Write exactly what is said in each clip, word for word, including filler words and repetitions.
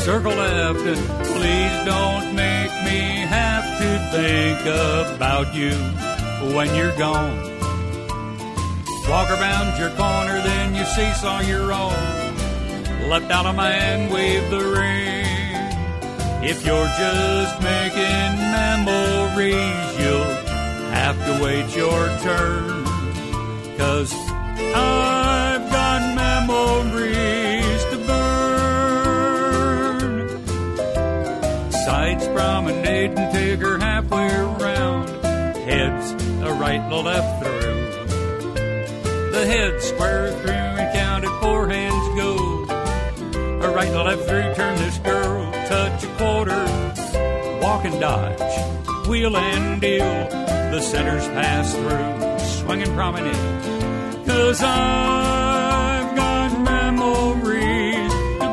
circle left, and please don't make me have to think about you when you're gone. Walk around your corner, then you seesaw your own. Left out a man, wave the ring. If you're just making memories, you'll have to wait your turn. 'Cause I've got memories to burn. Sides promenade and take her halfway around. Heads a right, a left through. The head square through and count it, four hands go. A right, a left through, turn this girl, touch a quarter. Walk and dodge, wheel and deal. The centers pass through, swinging promenade. 'Cause I've got memories to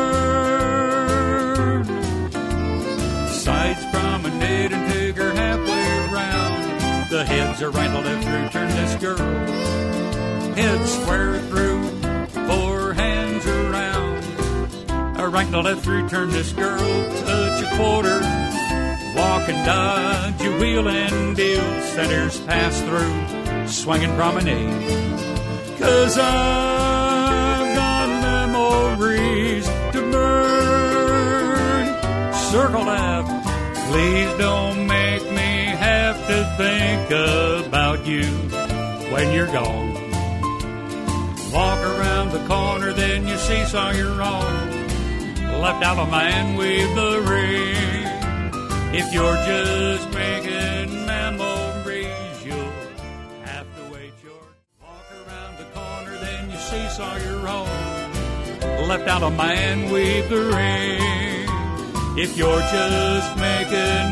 burn. Sides promenade and take her halfway around. The heads are right, a left through, turn this girl. Head square through, four hands around. A right and a left through, turn this girl, touch a quarter. Walk and dodge, you wheel and deal. Centers pass through, swinging promenade. 'Cause I've got memories to burn. Circle left, please don't make me have to think about you when you're gone. Walk around the corner, then you seesaw your own. Left out a man, wave the ring. If you're just making memories, you'll have to wait your... Walk around the corner, then you seesaw your own. Left out a man, wave the ring. If you're just making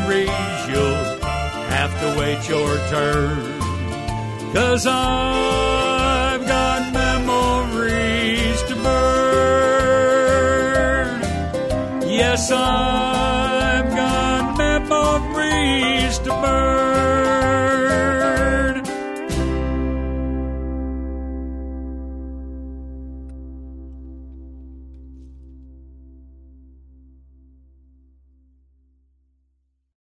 memories, you'll have to wait your turn. 'Cause I